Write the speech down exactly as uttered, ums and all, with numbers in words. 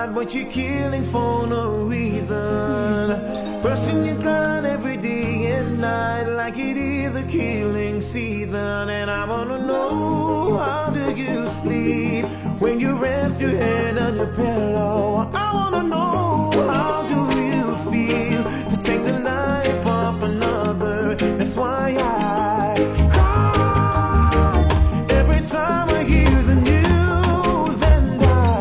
God, but you're killing for no reason. Pressing your gun every day and night like it is a killing season. And I wanna know, how do you sleep when you rest your head on your pillow?